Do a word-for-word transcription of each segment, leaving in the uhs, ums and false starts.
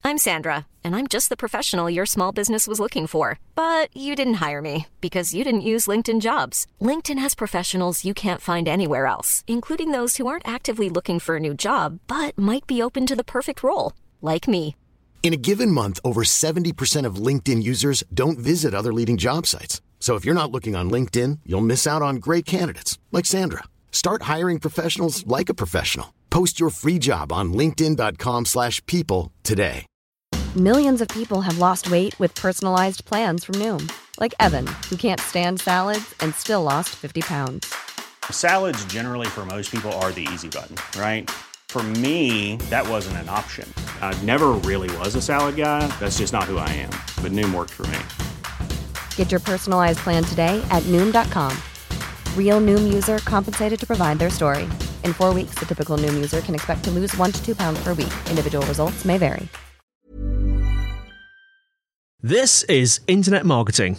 I'm Sandra, and I'm just the professional your small business was looking for. But you didn't hire me because you didn't use LinkedIn Jobs. LinkedIn has professionals you can't find anywhere else, including those who aren't actively looking for a new job, but might be open to the perfect role, like me. In a given month, over seventy percent of LinkedIn users don't visit other leading job sites. So if you're not looking on LinkedIn, you'll miss out on great candidates like Sandra. Start hiring professionals like a professional. Post your free job on linkedin dot com slash people today. Millions of people have lost weight with personalized plans from Noom. Like Evan, who can't stand salads and still lost fifty pounds. Salads generally for most people are the easy button, right? For me, that wasn't an option. I never really was a salad guy. That's just not who I am. But Noom worked for me. Get your personalized plan today at Noom dot com. Real Noom user compensated to provide their story. In four weeks, the typical Noom user can expect to lose one to two pounds per week. Individual results may vary. This is Internet Marketing.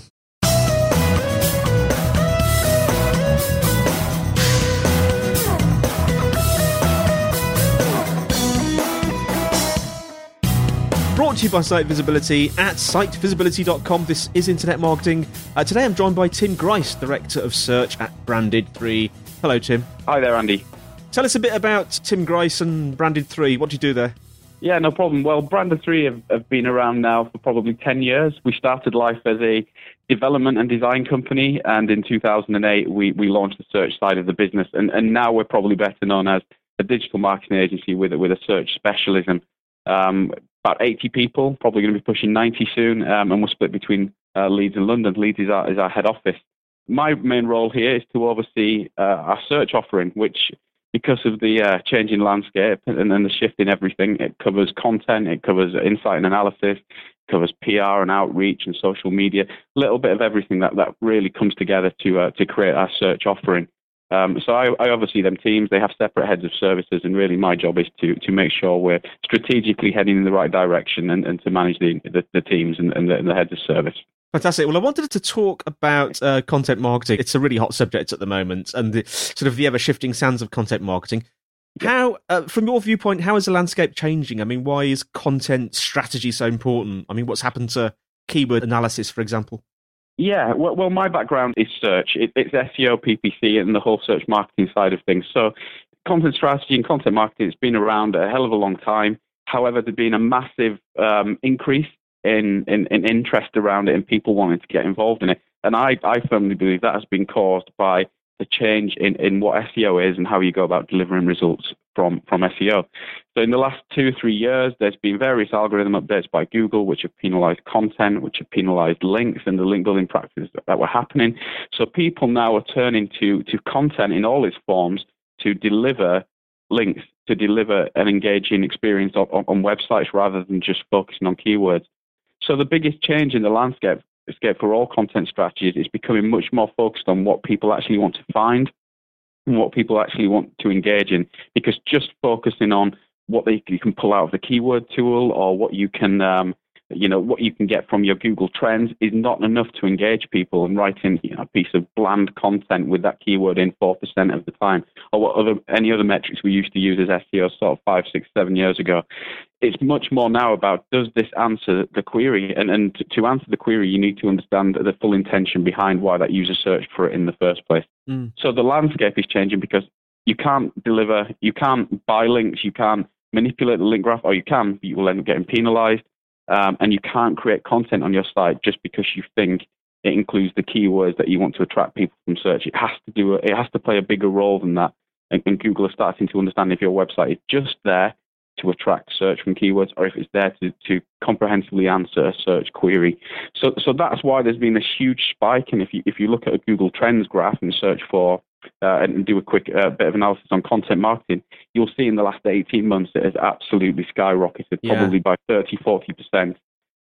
Brought to you by Site Visibility at site visibility dot com. This is Internet Marketing. Uh, today I'm joined by Tim Grice, Director of Search at Branded three. Hello, Tim. Hi there, Andy. Tell us a bit about Tim Grice and Branded three. What do you do there? Yeah, no problem. Well, Branded three have, have been around now for probably ten years. We started life as a development and design company, and in two thousand eight we, we launched the search side of the business, and, and now we're probably better known as a digital marketing agency with, with a search specialism. Um, about eighty people, probably going to be pushing ninety soon, um, and we're split between uh, Leeds and London. Leeds is our, is our head office. My main role here is to oversee uh, our search offering, which, because of the uh, changing landscape and, and the shift in everything, it covers content, it covers insight and analysis, it covers P R and outreach and social media, a little bit of everything that, that really comes together to uh, to create our search offering. Um, so I, I oversee them teams. They have separate heads of services, and really my job is to to make sure we're strategically heading in the right direction and, and to manage the, the, the teams and, and, the, and the heads of service. Fantastic. Well, I wanted to talk about uh, content marketing. It's a really hot subject at the moment, and the sort of the ever-shifting sands of content marketing. How, uh, from your viewpoint, how is the landscape changing? I mean, why is content strategy so important? I mean, what's happened to keyword analysis, for example? Yeah, well, well my background is search. It, it's S E O, P P C, and the whole search marketing side of things. So content strategy and content marketing has been around a hell of a long time. However, there's been a massive um, increase in, in, in interest around it and people wanting to get involved in it. And I, I firmly believe that has been caused by the change in, in what S E O is and how you go about delivering results from, from S E O. So in the last two, three years, there's been various algorithm updates by Google, which have penalized content, which have penalized links and the link building practices that, that were happening. So people now are turning to, to content in all its forms to deliver links, to deliver an engaging experience on, on, on websites rather than just focusing on keywords. So the biggest change in the landscape for all content strategies is becoming much more focused on what people actually want to find and what people actually want to engage in, because just focusing on what they, you can pull out of the keyword tool or what you can um, you know, what you can get from your Google Trends is not enough to engage people, and writing, you know, a piece of bland content with that keyword in four percent of the time, or what other any other metrics we used to use as S E O sort of five, six, seven years ago. It's much more now about, does this answer the query? And, and to answer the query, you need to understand the full intention behind why that user searched for it in the first place. Mm. So the landscape is changing because you can't deliver, you can't buy links, you can't manipulate the link graph, or you can, but you will end up getting penalized. Um, and you can't create content on your site just because you think it includes the keywords that you want to attract people from search. It has to do. It has to play a bigger role than that. And, and Google is starting to understand if your website is just there to attract search from keywords, or if it's there to, to comprehensively answer a search query. So, so that's why there's been this huge spike. And if you if you look at a Google Trends graph and search for uh, and do a quick uh, bit of analysis on content marketing, you'll see in the last eighteen months it has absolutely skyrocketed, yeah. probably by thirty, forty percent,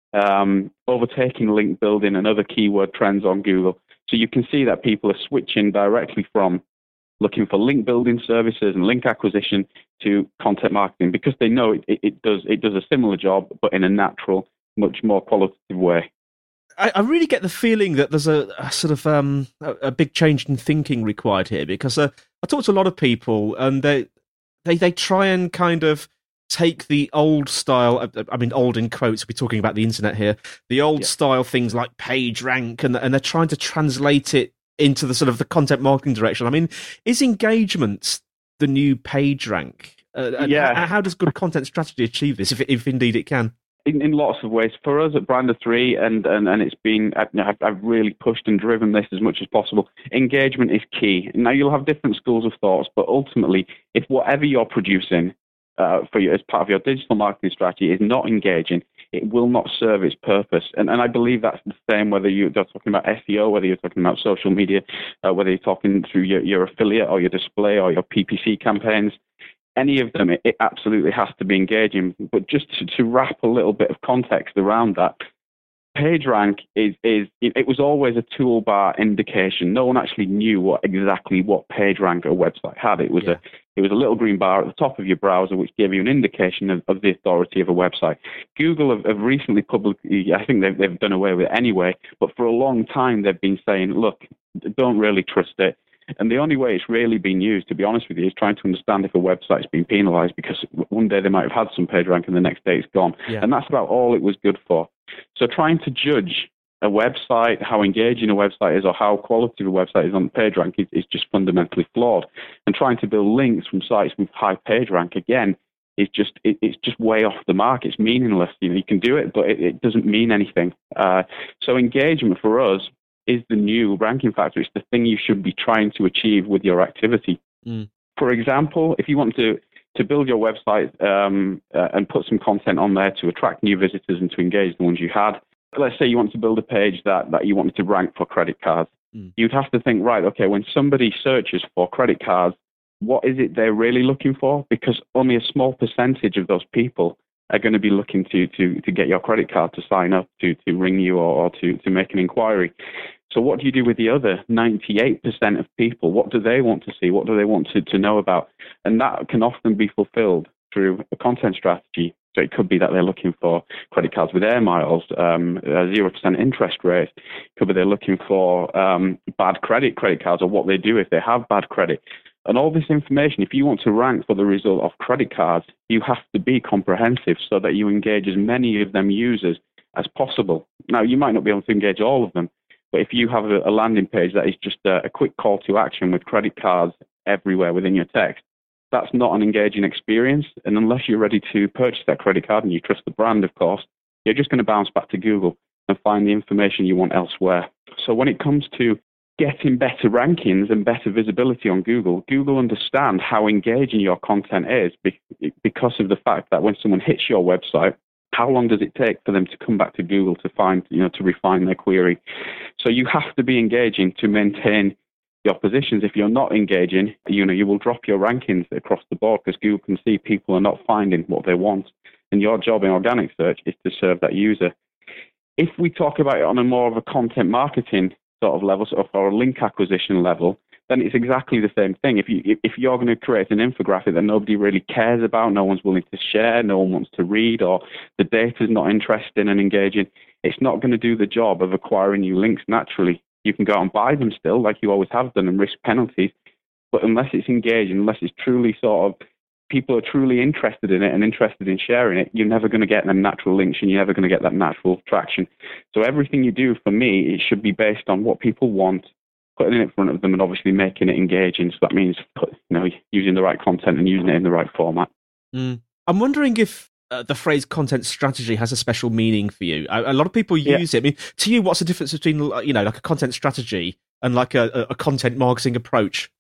um, overtaking link building and other keyword trends on Google. So you can see that people are switching directly from looking for link building services and link acquisition to content marketing, because they know it, it, it does it does a similar job, but in a natural, much more qualitative way. I, I really get the feeling that there's a, a sort of um, a, a big change in thinking required here, because uh, I talk to a lot of people and they they they try and kind of take the old style, I mean, old in quotes, we're talking about the internet here, the old yeah. style things like PageRank, and, and they're trying to translate it into the sort of the content marketing direction. I mean, is engagement the new PageRank? Uh, and yeah. how, how does good content strategy achieve this, if, if indeed it can? In, in lots of ways. For us at Brander three, and, and, and it's been, I've, I've really pushed and driven this as much as possible. Engagement is key. Now, you'll have different schools of thoughts, but ultimately, if whatever you're producing uh, for you as part of your digital marketing strategy is not engaging, it will not serve its purpose. And, and I believe that's the same whether you're talking about S E O, whether you're talking about social media, uh, whether you're talking through your, your affiliate or your display or your P P C campaigns. Any of them, it, it absolutely has to be engaging. But just to, to wrap a little bit of context around that, PageRank is, is it, it was always a toolbar indication. No one actually knew what exactly what PageRank a website had. It was yeah. a it was a little green bar at the top of your browser which gave you an indication of, of the authority of a website. Google have, have recently publicly, I think they've, they've done away with it anyway, but for a long time they've been saying, look, don't really trust it. And the only way it's really been used, to be honest with you, is trying to understand if a website's been penalized, because one day they might have had some PageRank and the next day it's gone. Yeah. And that's about all it was good for. So trying to judge a website, how engaging a website is, or how quality of a website is on PageRank is, is just fundamentally flawed. And trying to build links from sites with high PageRank, again, is just it, it's just way off the mark. It's meaningless. You know, you can do it, but it, it doesn't mean anything. Uh, so engagement for us is the new ranking factor. It's the thing you should be trying to achieve with your activity. Mm. For example, if you want to, to build your website um, uh, and put some content on there to attract new visitors and to engage the ones you had, let's say you want to build a page that, that you wanted to rank for credit cards. Mm. You'd have to think, right, okay, when somebody searches for credit cards, what is it they're really looking for? Because only a small percentage of those people are going to be looking to to to get your credit card, to sign up, to to ring you, or, or to, to make an inquiry. So what do you do with the other ninety-eight percent of people? What do they want to see? What do they want to, to know about? And that can often be fulfilled through a content strategy. So it could be that they're looking for credit cards with air miles, um, a zero percent interest rate. It could be they're looking for um, bad credit credit cards, or what they do if they have bad credit. And all this information, if you want to rank for the result of credit cards, you have to be comprehensive so that you engage as many of them users as possible. Now, you might not be able to engage all of them, but if you have a, a landing page that is just a, a quick call to action with credit cards everywhere within your text, that's not an engaging experience. And unless you're ready to purchase that credit card, and you trust the brand, of course, you're just going to bounce back to Google and find the information you want elsewhere. So when it comes to getting better rankings and better visibility on Google, Google understand how engaging your content is because of the fact that when someone hits your website, how long does it take for them to come back to Google to find, you know, to refine their query? So you have to be engaging to maintain your positions. If you're not engaging, you know, you will drop your rankings across the board, because Google can see people are not finding what they want. And your job in organic search is to serve that user. If we talk about it on a more of a content marketing sort of level, sort of, or a link acquisition level, then it's exactly the same thing. If you if you're going to create an infographic that nobody really cares about, no one's willing to share, no one wants to read, or the data is not interesting and engaging, it's not going to do the job of acquiring new links naturally. You can go out and buy them still, like you always have done, and risk penalties, but unless it's engaging, unless it's truly sort of people are truly interested in it and interested in sharing it, you're never going to get them natural links, and you're never going to get that natural traction. So everything you do, for me, it should be based on what people want, putting it in front of them, and obviously making it engaging. So that means put, you know, using the right content and using it in the right format. Mm. I'm wondering if uh, the phrase content strategy has a special meaning for you. A, a lot of people use yeah. it. I mean, to you, what's the difference between, you know, like a content strategy and like a, a content marketing approach?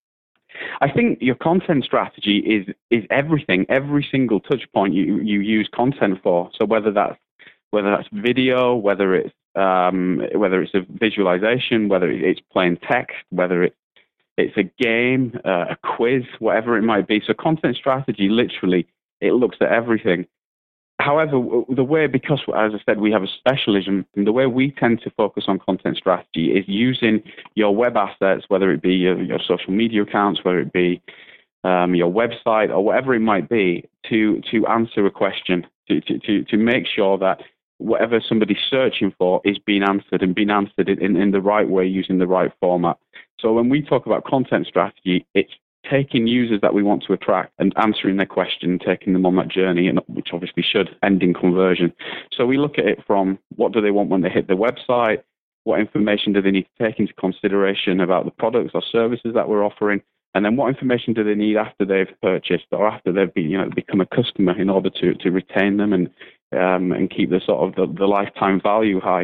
I think your content strategy is is everything. Every single touch point you, you use content for. So whether that's whether that's video, whether it's um, whether it's a visualization, whether it's plain text, whether it's it's a game, uh, a quiz, whatever it might be. So content strategy, literally, it looks at everything. However, the way, because, as I said, we have a specialism, the way we tend to focus on content strategy is using your web assets, whether it be your, your social media accounts, whether it be um, your website, or whatever it might be, to to answer a question, to, to, to make sure that whatever somebody's searching for is being answered, and being answered in, in the right way, using the right format. So when we talk about content strategy, it's taking users that we want to attract and answering their question, taking them on that journey, and which obviously should end in conversion. So we look at it from what do they want when they hit the website, what information do they need to take into consideration about the products or services that we're offering, and then what information do they need after they've purchased or after they've be, you know, become a customer in order to, to retain them and um, and keep the sort of the, the lifetime value high.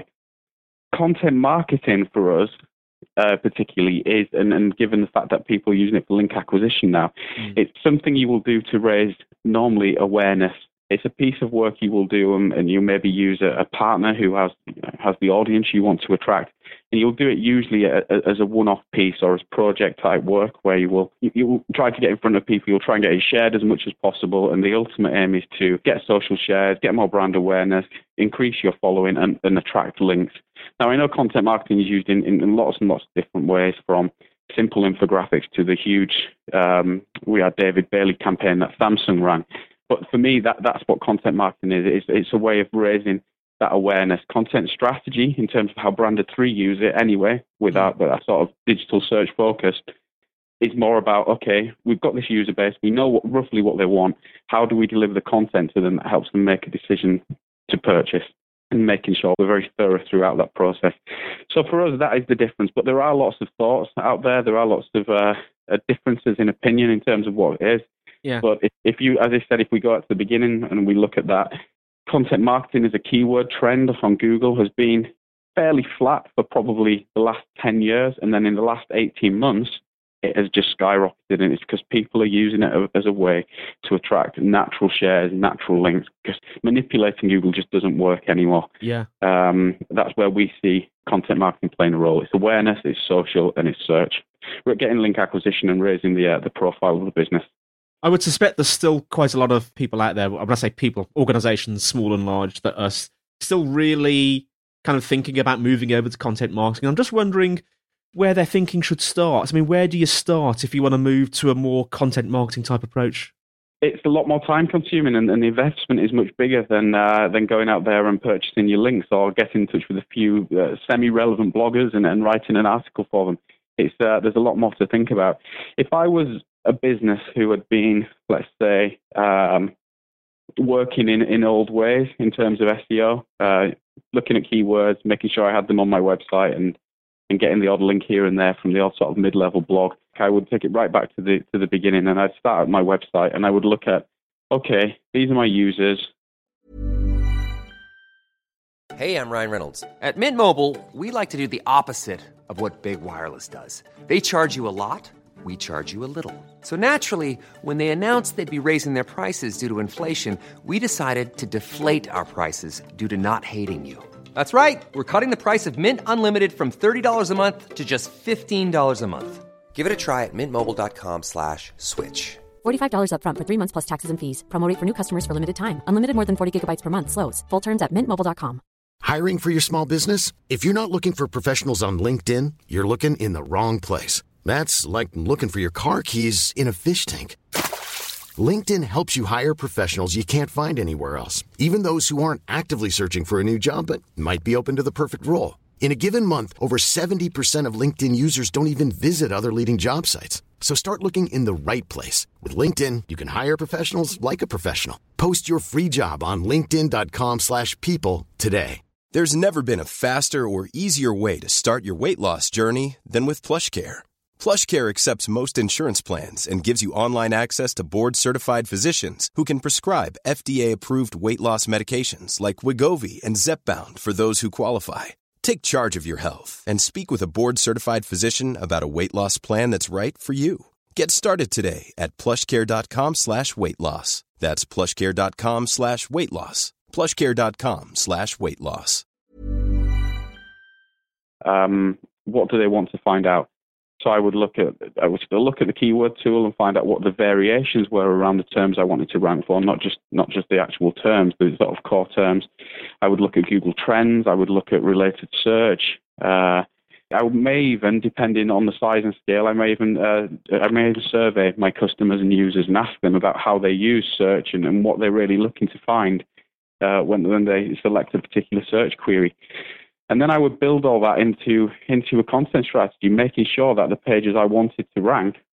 Content marketing for us uh, particularly is, and, and given the fact that people are using it for link acquisition now, mm. it's something you will do to raise normally awareness. It's a piece of work you will do, um, and you maybe use a, a partner who has you know, has the audience you want to attract, and you'll do it usually a, a, as a one-off piece or as project-type work where you will you, you will try to get in front of people. You'll try and get it shared as much as possible, and the ultimate aim is to get social shares, get more brand awareness, increase your following, and, and attract links. Now, I know content marketing is used in, in lots and lots of different ways, from simple infographics to the huge um, We Are David Bailey campaign that Samsung ran. But for me, that, that's what content marketing is. It's, it's a way of raising that awareness. Content strategy, in terms of how Branded three use it anyway, without that sort of digital search focus, is more about, okay, we've got this user base, we know what, roughly what they want. How do we deliver the content to them that helps them make a decision to purchase? And making sure we're very thorough throughout that process. So for us, that is the difference. But there are lots of thoughts out there. There are lots of uh, differences in opinion in terms of what it is. Yeah. But if, if you, as I said, if we go at the beginning and we look at that, content marketing as a keyword trend on Google has been fairly flat for probably the last ten years. And then in the last eighteen months, it has just skyrocketed. And it's because people are using it as a way to attract natural shares, natural links, because manipulating Google just doesn't work anymore. Yeah. Um, that's where we see content marketing playing a role. It's awareness, it's social, and it's search. We're getting link acquisition and raising the uh, the profile of the business. I would suspect there's still quite a lot of people out there, when I say people, organizations, small and large, that are still really kind of thinking about moving over to content marketing. I'm just wondering where their thinking should start. I mean, where do you start if you want to move to a more content marketing type approach? It's a lot more time consuming, and, and the investment is much bigger than uh, than going out there and purchasing your links or getting in touch with a few uh, semi-relevant bloggers and, and writing an article for them. It's uh, there's a lot more to think about. If I was a business who had been, let's say, um, working in, in old ways in terms of S E O, uh, looking at keywords, making sure I had them on my website, and and getting the odd link here and there from the odd sort of mid-level blog, I would take it right back to the to the beginning, and I'd start at my website, and I would look at, okay, these are my users. Hey, I'm Ryan Reynolds. At Mint Mobile, we like to do the opposite of what Big Wireless does. They charge you a lot, we charge you a little. So naturally, when they announced they'd be raising their prices due to inflation, we decided to deflate our prices due to not hating you. That's right. We're cutting the price of Mint Unlimited from thirty dollars a month to just fifteen dollars a month. Give it a try at mintmobile.com slash switch. forty-five dollars up front for three months plus taxes and fees. Promo rate for new customers for limited time. Unlimited more than forty gigabytes per month. Slows full terms at mint mobile dot com. Hiring for your small business? If you're not looking for professionals on LinkedIn, you're looking in the wrong place. That's like looking for your car keys in a fish tank. LinkedIn helps you hire professionals you can't find anywhere else, even those who aren't actively searching for a new job but might be open to the perfect role. In a given month, over seventy percent of LinkedIn users don't even visit other leading job sites. So start looking in the right place. With LinkedIn, you can hire professionals like a professional. Post your free job on linkedin.com slash people today. There's never been a faster or easier way to start your weight loss journey than with PlushCare. PlushCare accepts most insurance plans and gives you online access to board-certified physicians who can prescribe F D A-approved weight loss medications like Wegovy and Zepbound for those who qualify. Take charge of your health and speak with a board-certified physician about a weight loss plan that's right for you. Get started today at plushcare.com slash weight loss. That's plushcare.com slash weight loss. plushcare.com slash weight loss. Um, what do they want to find out? So I would look at I would look at the keyword tool and find out what the variations were around the terms I wanted to rank for, not just not just the actual terms, but the sort of core terms. I would look at Google Trends. I would look at related search. Uh, I may even, depending on the size and scale, I may even uh, I may even survey my customers and users and ask them about how they use search and, and what they're really looking to find uh, when when they select a particular search query. And then I would build all that into into a content strategy, making sure that the pages I wanted to rank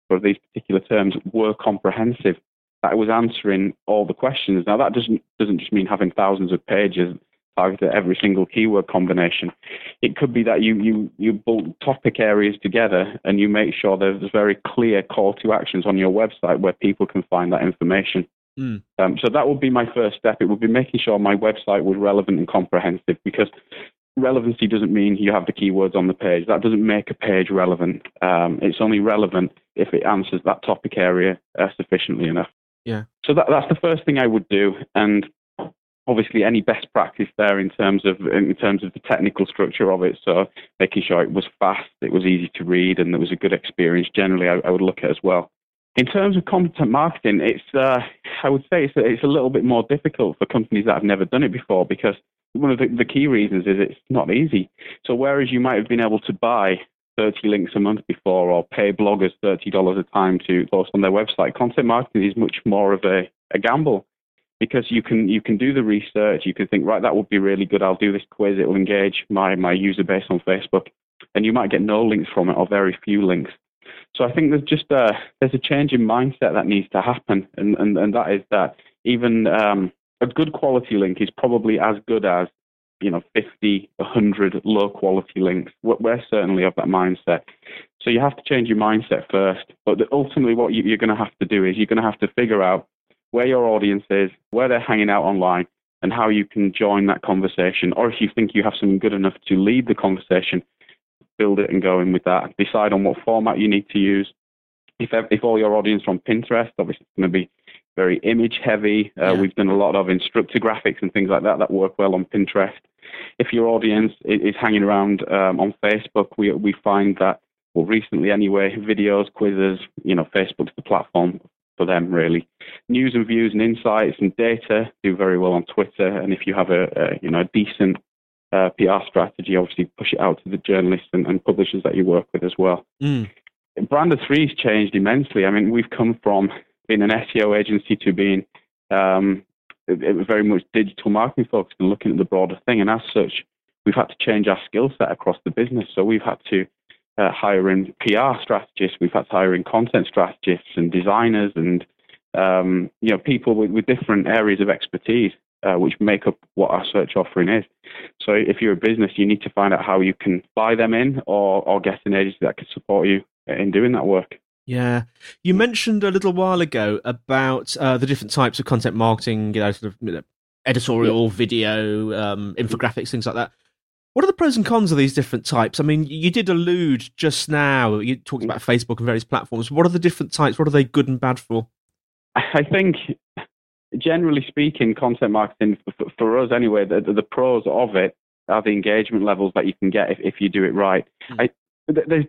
for these particular terms were comprehensive, that it was answering all the questions. Now, that doesn't doesn't just mean having thousands of pages targeted at every single keyword combination. It could be that you you you bulk topic areas together and you make sure there's very clear call to actions on your website where people can find that information. Mm. Um, so that would be my first step. It would be making sure my website was relevant and comprehensive, because relevancy doesn't mean you have the keywords on the page. That doesn't make a page relevant. Um, it's only relevant if it answers that topic area uh, sufficiently enough. Yeah. So that, that's the first thing I would do, and obviously any best practice there in terms of in terms of the technical structure of it. So making sure it was fast, it was easy to read, and there was a good experience. Generally, I, I would look at as well. In terms of content marketing, it's uh, I would say it's a, it's a little bit more difficult for companies that have never done it before, because one of the, the key reasons is it's not easy. So whereas you might have been able to buy thirty links a month before, or pay bloggers thirty dollars a time to post on their website, content marketing is much more of a, a gamble, because you can you can do the research, you can think, right, that would be really good, I'll do this quiz, it will engage my, my user base on Facebook, and you might get no links from it or very few links. So I think there's just a, there's a change in mindset that needs to happen, and, and, and that is that even um, a good quality link is probably as good as, you know, fifty, one hundred low quality links. We're certainly of that mindset. So you have to change your mindset first. But ultimately what you're going to have to do is you're going to have to figure out where your audience is, where they're hanging out online, and how you can join that conversation. Or if you think you have something good enough to lead the conversation, build it and go in with that. Decide on what format you need to use. If if all your audience are on Pinterest, obviously it's going to be very image heavy. Uh, yeah. We've done a lot of instructor graphics and things like that that work well on Pinterest. If your audience is hanging around um, on Facebook, we we find that, well, recently anyway, videos, quizzes, you know, Facebook's the platform for them, really. News and views and insights and data do very well on Twitter. And if you have a, a you know a decent uh, P R strategy, obviously push it out to the journalists and, and publishers that you work with as well. Mm. Brander three's changed immensely. I mean, we've come from being an S E O agency to being um, it was very much digital marketing focused and looking at the broader thing. And as such, we've had to change our skill set across the business. So we've had to uh, hire in P R strategists, we've had to hire in content strategists and designers and um, you know people with, with different areas of expertise, uh, which make up what our search offering is. So if you're a business, you need to find out how you can buy them in, or, or get an agency that can support you in doing that work. Yeah. You mentioned a little while ago about uh, the different types of content marketing, you know, sort of you know, editorial, yeah. video, um, infographics, things like that. What are the pros and cons of these different types? I mean, you did allude just now, you talked about Facebook and various platforms. What are the different types? What are they good and bad for? I think, generally speaking, content marketing, for, for us anyway, the, the pros of it are the engagement levels that you can get if, if you do it right. Mm. I, there's...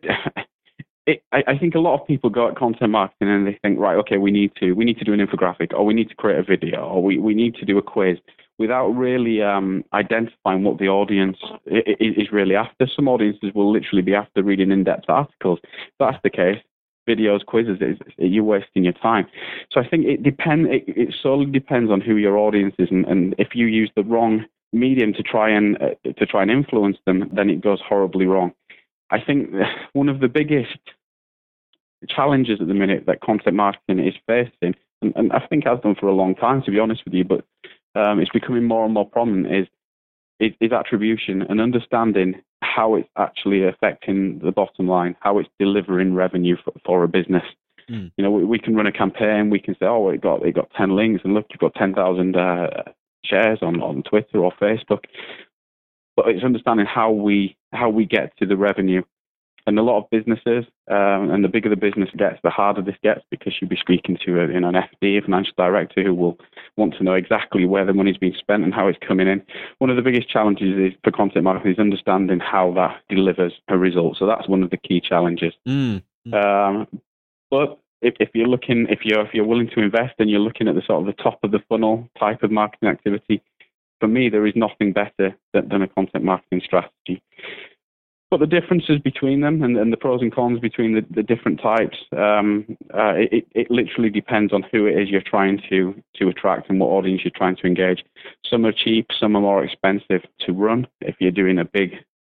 It, I, I think a lot of people go at content marketing and they think, right, okay, we need to we need to do an infographic, or we need to create a video, or we, we need to do a quiz, without really um, identifying what the audience is, is really after. Some audiences will literally be after reading in-depth articles. If that's the case, videos, quizzes, is, you're wasting your time. So I think it depend. It, it solely depends on who your audience is, and, and if you use the wrong medium to try and uh, to try and influence them, then it goes horribly wrong. I think one of the biggest challenges at the minute that content marketing is facing, and, and I think has done for a long time, to be honest with you, but um, it's becoming more and more prominent, is, is, is attribution and understanding how it's actually affecting the bottom line, how it's delivering revenue for, for a business. Mm. You know, we, we can run a campaign, we can say, oh, it got it got ten links, and look, you've got ten thousand uh, shares on, on Twitter or Facebook. But it's understanding how we how we get to the revenue. And a lot of businesses, um, and the bigger the business gets, the harder this gets, because you'll be speaking to a, you know, an F D, a financial director, who will want to know exactly where the money's being spent and how it's coming in. One of the biggest challenges is for content marketing is understanding how that delivers a result. So that's one of the key challenges. Mm. Um, but if, if you're looking, if you're if you're willing to invest, and you're looking at the sort of the top of the funnel type of marketing activity, for me, there is nothing better than, than a content marketing strategy. But the differences between them, and, and the pros and cons between the, the different types, um, uh, it, it literally depends on who it is you're trying to, to attract and what audience you're trying to engage. Some are cheap, some are more expensive to run. If you're doing a big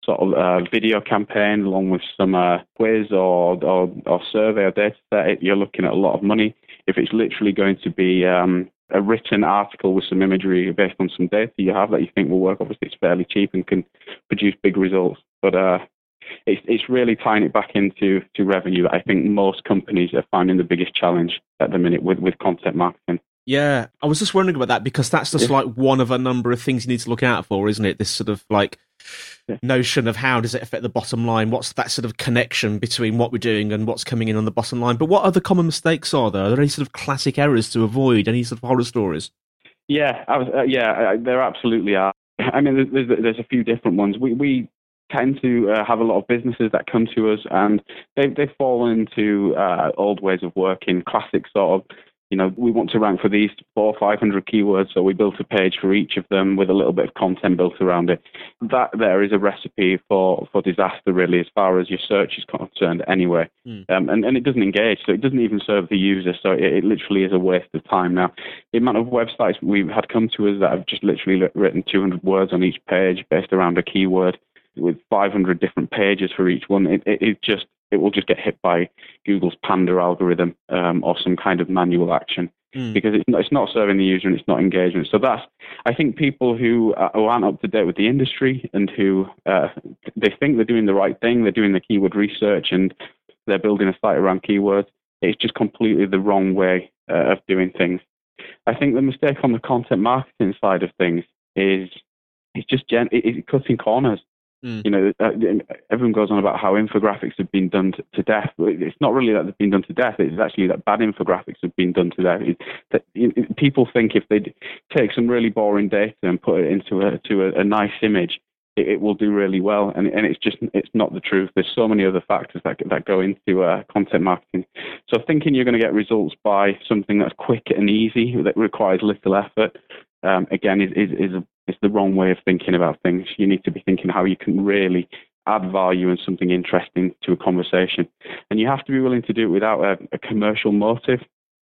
sort of uh, video campaign along with some uh, quiz or, or or survey or data set, you're looking at a lot of money. If it's literally going to be um, a written article with some imagery based on some data you have that you think will work, obviously it's fairly cheap and can produce big results. But uh, it's it's really tying it back into to revenue that I think most companies are finding the biggest challenge at the minute with, with content marketing. Yeah, I was just wondering about that because that's just Yeah. like one of a number of things you need to look out for, isn't it? This sort of like Yeah. notion of how does it affect the bottom line? What's that sort of connection between what we're doing and what's coming in on the bottom line? But what other common mistakes are there? Are there any sort of classic errors to avoid? Any sort of horror stories? Yeah, I was, uh, yeah, I, there absolutely are. I mean, there's, there's a few different ones. We we tend to uh, have a lot of businesses that come to us, and they they fall into uh, old ways of working, classic sort of. You know, we want to rank for these four or five hundred keywords, so we built a page for each of them with a little bit of content built around it. That there is a recipe for, for disaster, really, as far as your search is concerned, anyway. Mm. Um, and, and it doesn't engage, so it doesn't even serve the user. So it, it literally is a waste of time. Now, the amount of websites we've had come to us that have just literally written two hundred words on each page based around a keyword with five hundred different pages for each one, it, it, it just it will just get hit by Google's Panda algorithm um, or some kind of manual action mm. because it's not, it's not serving the user and it's not engagement. So that's, I think people who, uh, who aren't up to date with the industry and who uh, they think they're doing the right thing, they're doing the keyword research and they're building a site around keywords, it's just completely the wrong way uh, of doing things. I think the mistake on the content marketing side of things is it's just gen- it's cutting corners. Mm. You know, uh, everyone goes on about how infographics have been done to, to death. It's not really that they've been done to death. It's actually that bad infographics have been done to death. It, that, it, people think if they take some really boring data and put it into a to a, a nice image, it, it will do really well. And and it's just it's not the truth. There's so many other factors that that go into uh, content marketing. So thinking you're going to get results by something that's quick and easy that requires little effort, um, again, is is, is a It's the wrong way of thinking about things. You need to be thinking how you can really add value and something interesting to a conversation. And you have to be willing to do it without a, a commercial motive.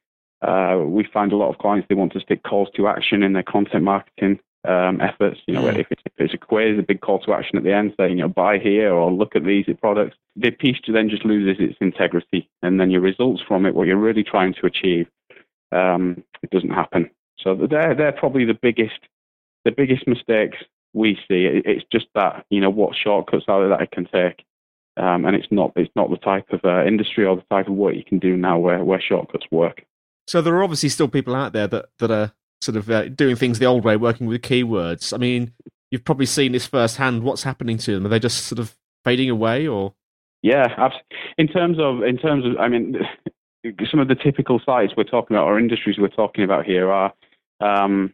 Uh, we find a lot of clients, they want to stick calls to action in their content marketing um, efforts. You know, mm. if, it's, if it's a quiz, a big call to action at the end saying, you know, buy here or look at these products, the piece then just loses its integrity. And then your results from it, what you're really trying to achieve, um, it doesn't happen. So they're, they're probably the biggest The biggest mistakes we see. It's just that, you know, what shortcuts are there that I can take, um, and it's not it's not the type of uh, industry or the type of work you can do now where, where shortcuts work. So there are obviously still people out there that, that are sort of uh, doing things the old way, working with keywords. I mean, you've probably seen this firsthand. What's happening to them? Are they just sort of fading away, or? Yeah, in terms of in terms of, I mean, some of the typical sites we're talking about or industries we're talking about here are. Um,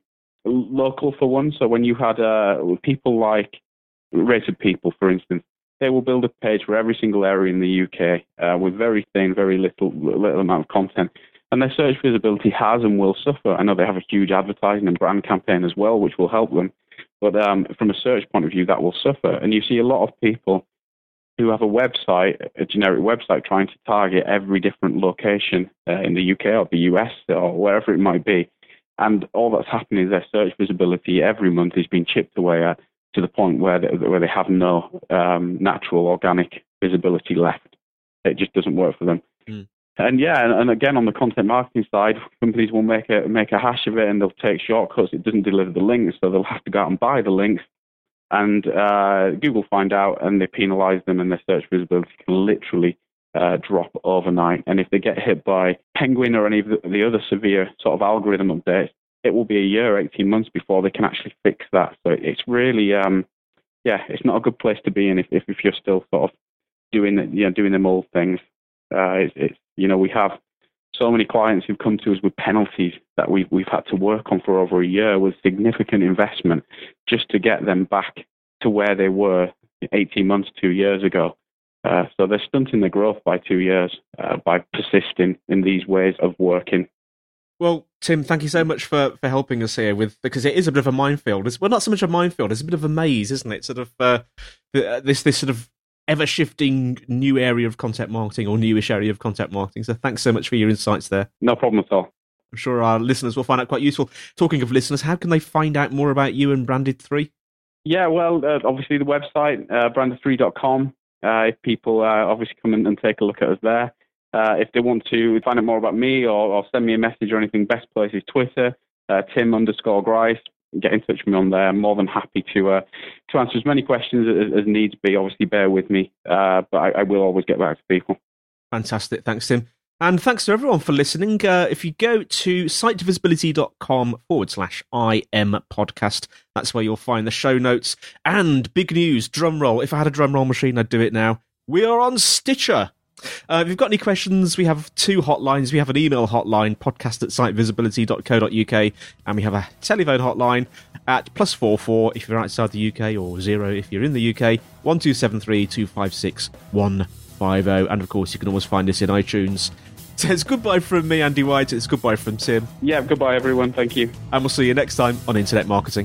Local for one, so when you had uh, people like Rated People, for instance, they will build a page for every single area in the U K uh, with very thin, very little little amount of content, and their search visibility has and will suffer. I know they have a huge advertising and brand campaign as well, which will help them, but um, from a search point of view, that will suffer. And you see a lot of people who have a website, a generic website, trying to target every different location uh, in the U K or the U S or wherever it might be. And all that's happening is their search visibility every month is being chipped away at to the point where they, where they have no um, natural, organic visibility left. It just doesn't work for them. Mm. And yeah, and, and again, on the content marketing side, companies will make a make a hash of it and they'll take shortcuts. It doesn't deliver the links, so they'll have to go out and buy the links. And uh, Google find out and they penalize them, and their search visibility can literally Uh, drop overnight. And if they get hit by Penguin or any of the, the other severe sort of algorithm updates, it will be a year, eighteen months before they can actually fix that. So it's really, um, yeah, it's not a good place to be in if, if, if you're still sort of doing, you know, doing them old things. Uh, it's, it's, you know, we have so many clients who've come to us with penalties that we've, we've had to work on for over a year with significant investment just to get them back to where they were eighteen months, two years ago. Uh, so they're stunting their growth by two years uh, by persisting in these ways of working. Well, Tim, thank you so much for, for helping us here with, because it is a bit of a minefield. It's, well, not so much a minefield, it's a bit of a maze, isn't it? Sort of uh, this this sort of ever-shifting new area of content marketing or newish area of content marketing. So thanks so much for your insights there. No problem at all. I'm sure our listeners will find that quite useful. Talking of listeners, how can they find out more about you and Branded three? Yeah, well, uh, obviously the website, uh, brander three dot com. Uh, if people uh, obviously come in and take a look at us there. Uh, if they want to find out more about me or, or send me a message or anything, best place is Twitter, uh, Tim underscore Grice. Get in touch with me on there. I'm more than happy to uh, to answer as many questions as, as needs be. Obviously, bear with me, uh, but I, I will always get back to people. Fantastic. Thanks, Tim. And thanks to everyone for listening. Uh, if you go to sitevisibility.com forward slash IM podcast, that's where you'll find the show notes. And big news, drum roll. If I had a drum roll machine, I'd do it now. We are on Stitcher. Uh, if you've got any questions, we have two hotlines. We have an email hotline, podcast at sitevisibility dot co dot uk, and we have a telephone hotline at plus four four if you're outside the U K, or zero if you're in the U K, one two seven three two five six one five zero. And of course, you can always find us in iTunes. So it's goodbye from me, Andy White. It's goodbye from Tim. Yeah, goodbye, everyone. Thank you. And we'll see you next time on Internet Marketing.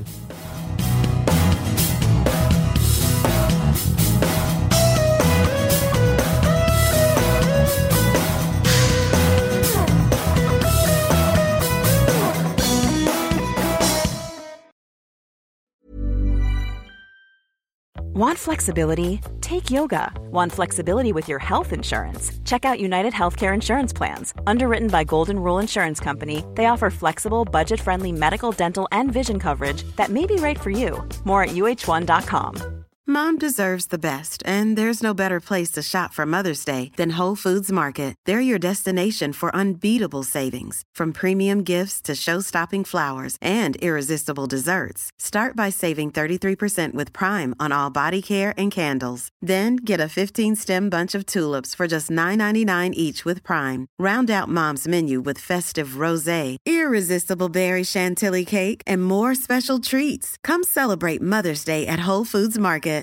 Want flexibility? Take yoga. Want flexibility with your health insurance? Check out United Healthcare Insurance Plans. Underwritten by Golden Rule Insurance Company, they offer flexible, budget-friendly medical, dental, and vision coverage that may be right for you. More at U H one dot com. Mom deserves the best, and there's no better place to shop for Mother's Day than Whole Foods Market. They're your destination for unbeatable savings, from premium gifts to show-stopping flowers and irresistible desserts. Start by saving thirty-three percent with Prime on all body care and candles. Then get a fifteen-stem bunch of tulips for just nine ninety-nine each with Prime. Round out Mom's menu with festive rosé, irresistible berry chantilly cake, and more special treats. Come celebrate Mother's Day at Whole Foods Market.